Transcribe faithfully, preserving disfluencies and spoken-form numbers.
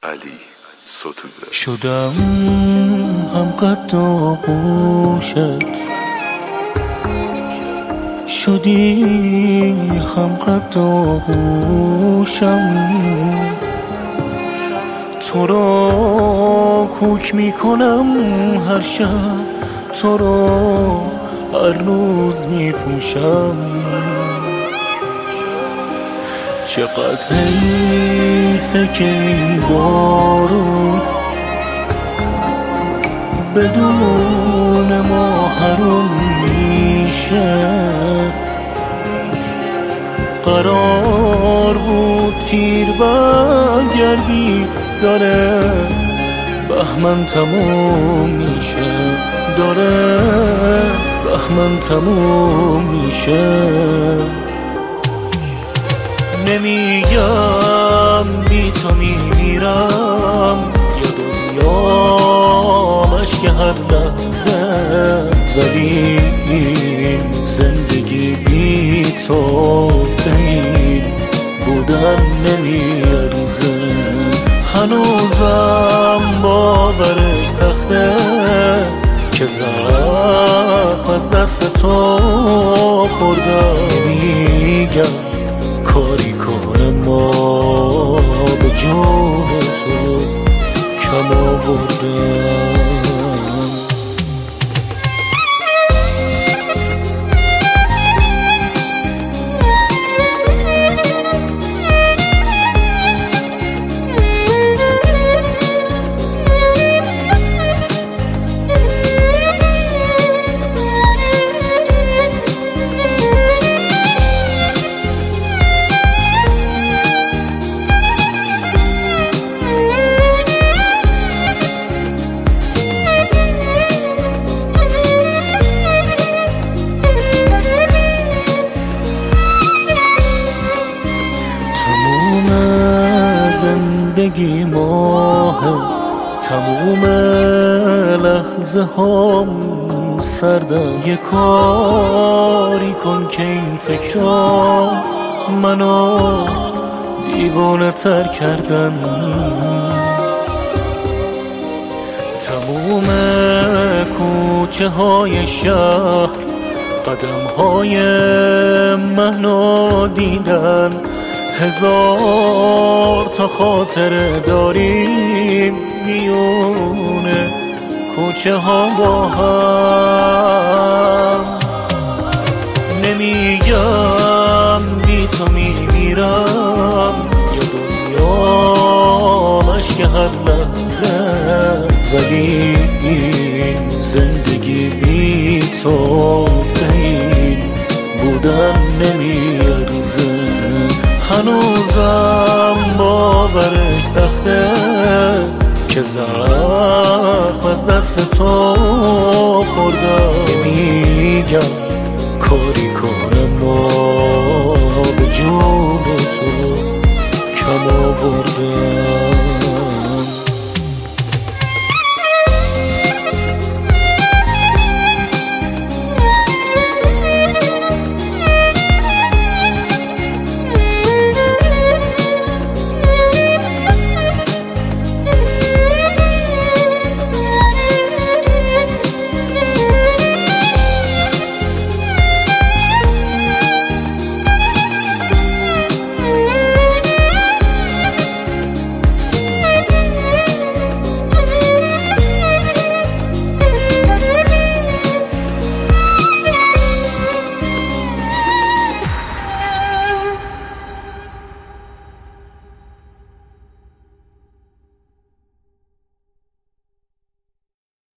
علی ستوده. شدم هم قد آغوشت، شدی هم قد آغوشم. تو را کوک میکنم هر شب، تو را هر روز میپوشم. چقدر حیفه که این بارون بدون ما حروم میشه. قرار بود تیر برگردی، داره بهمن تموم میشه، داره بهمن تموم میشه. نمیگم بی تو میمیرم، یه دنیامش که هر لحظه، ولی این زندگی بی تو بین بودن نمیارزه. هنوزم باورش سخته که زخم از دست تو خوردم. میگم کاری کنه ما به جون تو کم آوردم. زندگی ماه، تموم لحظه هم سردم. یه کاری کن که این فکرها منو دیوانه تر کردن. تموم کوچه های شهر قدم های منو دیدن. هزار تا خاطره داریم میونه کوچه ها با هم. نمیگم بی تو میمیرم، یه دنیامش که هر لحظه، ولی این زندگی بی تو بین بودن نمیارزه. هنوزم باورش سخته که زخم از دست تو خوردم. میگم کاری کنه ما به جون تو کم آوردم.